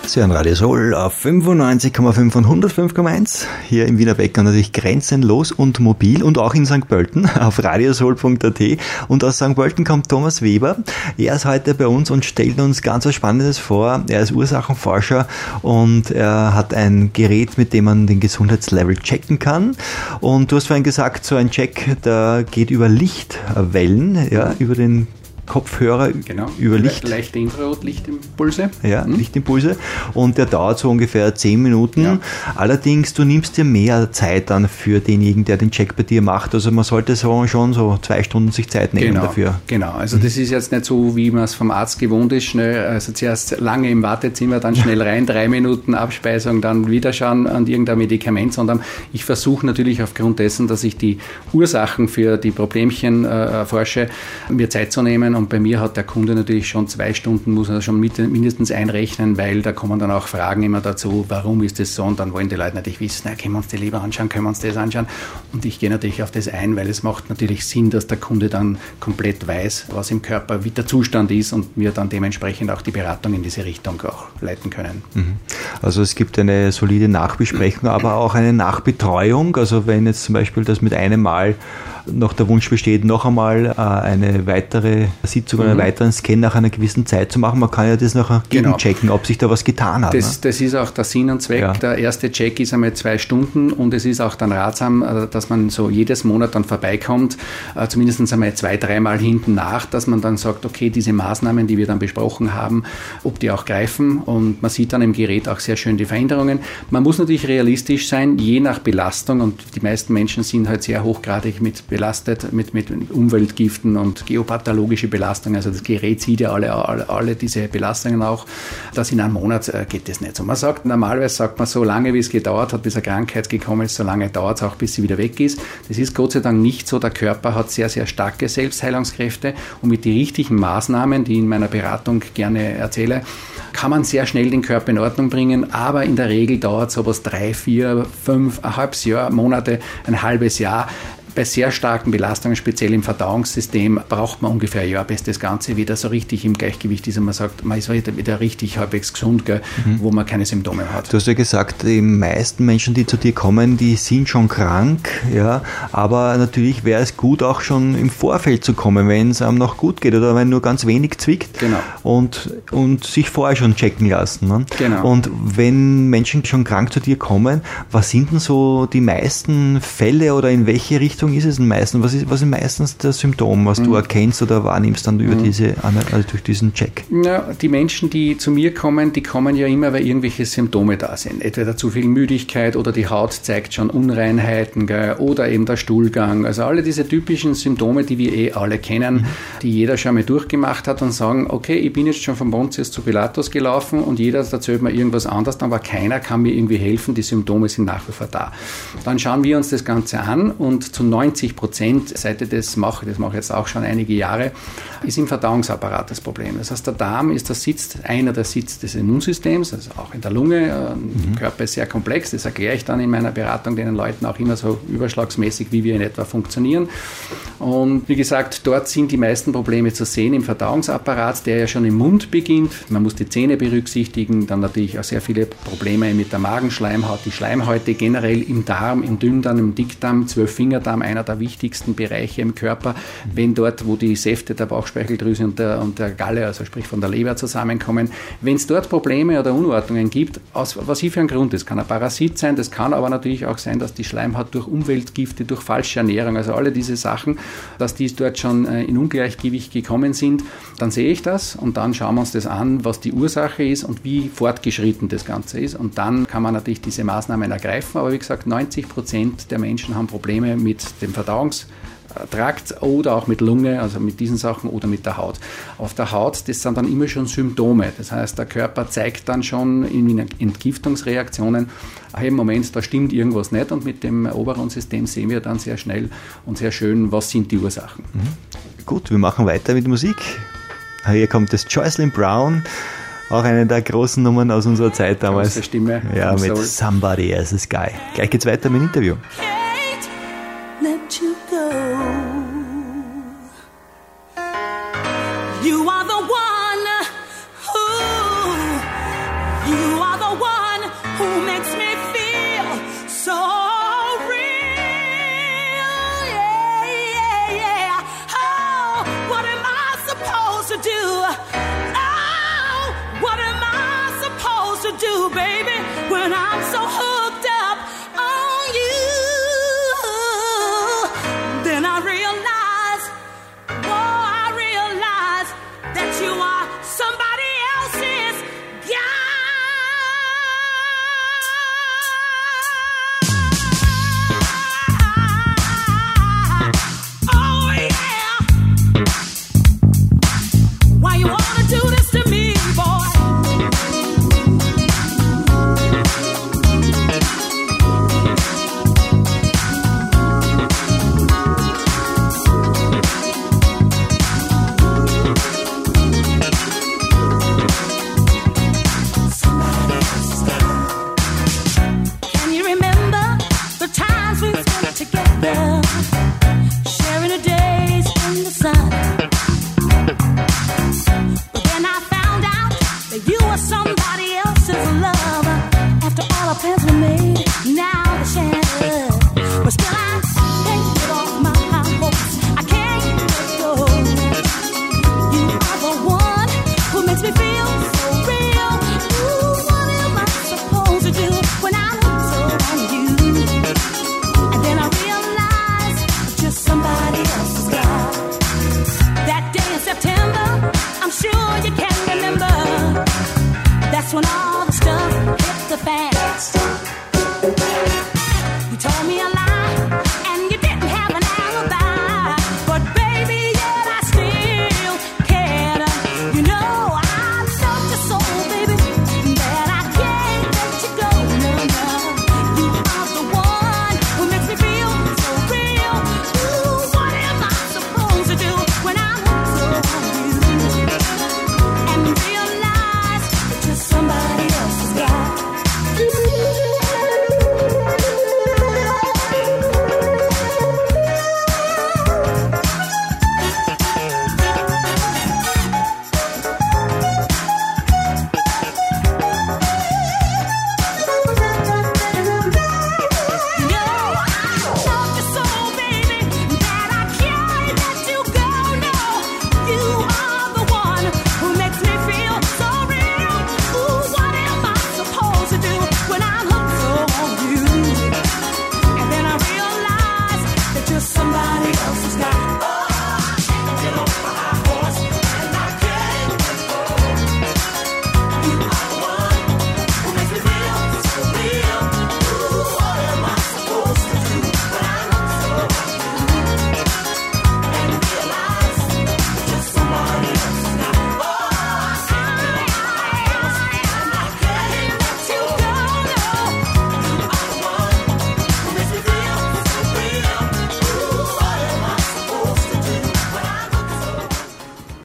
Sie hören Radio Soul auf 95,5 und 105,1 hier im Wiener Becken, natürlich grenzenlos und mobil und auch in St. Pölten auf radiosoul.at. Und aus St. Pölten kommt Thomas Weber. Er ist heute bei uns und stellt uns ganz was Spannendes vor. Er ist Ursachenforscher und er hat ein Gerät, mit dem man den Gesundheitslevel checken kann. Und du hast vorhin gesagt, so ein Check, der geht über Lichtwellen, ja, über den Kopfhörer, genau, über Licht. Leichte Infrarot-Lichtimpulse. Ja, Lichtimpulse. Und der dauert so ungefähr 10 Minuten. Ja. Allerdings, du nimmst dir mehr Zeit dann für denjenigen, der den Check bei dir macht. Also man sollte so schon so 2 Stunden sich Zeit nehmen dafür. Genau, also das ist jetzt nicht so, wie man es vom Arzt gewohnt ist. Schnell, also zuerst lange im Wartezimmer, dann schnell rein, 3 Minuten Abspeisung, dann wieder schauen an irgendein Medikament, sondern ich versuche natürlich aufgrund dessen, dass ich die Ursachen für die Problemchen erforsche, mir Zeit zu nehmen. Und bei mir hat der Kunde natürlich schon 2 Stunden, muss er schon mindestens einrechnen, weil da kommen dann auch Fragen immer dazu, warum ist das so? Und dann wollen die Leute natürlich wissen, können wir uns die Leber anschauen, können wir uns das anschauen? Und ich gehe natürlich auf das ein, weil es macht natürlich Sinn, dass der Kunde dann komplett weiß, was im Körper, wie der Zustand ist und wir dann dementsprechend auch die Beratung in diese Richtung auch leiten können. Also es gibt eine solide Nachbesprechung, aber auch eine Nachbetreuung. Also wenn jetzt zum Beispiel das mit einem Mal noch der Wunsch besteht, noch einmal eine weitere Sitzung, einen weiteren Scan nach einer gewissen Zeit zu machen. Man kann ja das nachher gegenchecken, ob sich da was getan hat. Das ist auch der Sinn und Zweck. Ja. Der erste Check ist einmal 2 Stunden und es ist auch dann ratsam, dass man so jedes Monat dann vorbeikommt, zumindest einmal 2-3 Mal hinten nach, dass man dann sagt, okay, diese Maßnahmen, die wir dann besprochen haben, ob die auch greifen, und man sieht dann im Gerät auch sehr schön die Veränderungen. Man muss natürlich realistisch sein, je nach Belastung, und die meisten Menschen sind halt sehr hochgradig belastet mit Umweltgiften und geopathologische Belastung. Also das Gerät sieht ja alle diese Belastungen auch. Das in einem Monat geht das nicht so. Normalerweise sagt man, so lange wie es gedauert hat, bis eine Krankheit gekommen ist, so lange dauert es auch, bis sie wieder weg ist. Das ist Gott sei Dank nicht so. Der Körper hat sehr, sehr starke Selbstheilungskräfte und mit den richtigen Maßnahmen, die ich in meiner Beratung gerne erzähle, kann man sehr schnell den Körper in Ordnung bringen, aber in der Regel dauert sowas 3, 4, 5, ein halbes Jahr, Monate, ein halbes Jahr. Bei sehr starken Belastungen, speziell im Verdauungssystem, braucht man ungefähr ein Jahr, bis das Ganze wieder so richtig im Gleichgewicht ist und man sagt, man ist wieder richtig halbwegs gesund, wo man keine Symptome hat. Du hast ja gesagt, die meisten Menschen, die zu dir kommen, die sind schon krank, ja, aber natürlich wäre es gut, auch schon im Vorfeld zu kommen, wenn es einem noch gut geht oder wenn nur ganz wenig zwickt, genau, und sich vorher schon checken lassen. Ne? Genau. Und wenn Menschen schon krank zu dir kommen, was sind denn so die meisten Fälle oder in welche Richtung ist es denn meistens? Was ist meistens das Symptom, was du erkennst oder wahrnimmst dann über durch diesen Check? Ja, die Menschen, die zu mir kommen, die kommen ja immer, weil irgendwelche Symptome da sind. Entweder zu viel Müdigkeit oder die Haut zeigt schon Unreinheiten, oder eben der Stuhlgang. Also alle diese typischen Symptome, die wir alle kennen, die jeder schon mal durchgemacht hat, und sagen, okay, ich bin jetzt schon von Pontius zu Pilatus gelaufen und jeder erzählt mir irgendwas anderes, aber keiner kann mir irgendwie helfen, die Symptome sind nach wie vor da. Dann schauen wir uns das Ganze an und zu 90%, seit ich das mache jetzt auch schon einige Jahre, ist im Verdauungsapparat das Problem. Das heißt, der Darm ist einer der Sitz des Immunsystems, also auch in der Lunge. Der Körper ist sehr komplex, das erkläre ich dann in meiner Beratung den Leuten auch immer so überschlagsmäßig, wie wir in etwa funktionieren. Und wie gesagt, dort sind die meisten Probleme zu sehen im Verdauungsapparat, der ja schon im Mund beginnt. Man muss die Zähne berücksichtigen, dann natürlich auch sehr viele Probleme mit der Magenschleimhaut, die Schleimhäute generell im Darm, im Dünndarm, im Dickdarm, 12-Fingerdarm, einer der wichtigsten Bereiche im Körper. Wenn dort, wo die Säfte der Bauchspeicheldrüse und der Galle, also sprich von der Leber, zusammenkommen, wenn es dort Probleme oder Unordnungen gibt, aus was hier für ein Grund ist, kann ein Parasit sein, das kann aber natürlich auch sein, dass die Schleimhaut durch Umweltgifte, durch falsche Ernährung, also alle diese Sachen, dass die dort schon in Ungleichgewicht gekommen sind, dann sehe ich das und dann schauen wir uns das an, was die Ursache ist und wie fortgeschritten das Ganze ist, und dann kann man natürlich diese Maßnahmen ergreifen, aber wie gesagt, 90% der Menschen haben Probleme mit dem Verdauungstrakt oder auch mit Lunge, also mit diesen Sachen, oder mit der Haut. Auf der Haut, das sind dann immer schon Symptome. Das heißt, der Körper zeigt dann schon in Entgiftungsreaktionen, im Moment, da stimmt irgendwas nicht, und mit dem Oberon-System sehen wir dann sehr schnell und sehr schön, was sind die Ursachen. Gut, wir machen weiter mit Musik. Hier kommt das Jocelyn Brown, auch eine der großen Nummern aus unserer Zeit damals. Große Stimme. Ja, mit Somebody Else's Guy. Gleich geht's weiter mit dem Interview. Let you go. You are the one who you who makes me feel so real. Yeah, yeah, yeah. Oh, what am I supposed to do? Oh, what am I supposed to do, baby, when I'm so hooked up on you? Then I realize, oh, I realize that you are somebody else's guy. Oh, yeah. Why you wanna do this to me, boy? Can you remember the times we spent together, sharing the days in the sun? But then I found out that you were somebody else's love. After all our plans were made, now they're shattered. But still I can't get off my hopes. I can't let go. You are the one who makes me feel so real. Ooh, what am I supposed to do when I'm so on you? And then I realize I'm just somebody else's guy. That day in September, I'm sure you can remember. That's when all the stuff hit the fan. You told me a lie,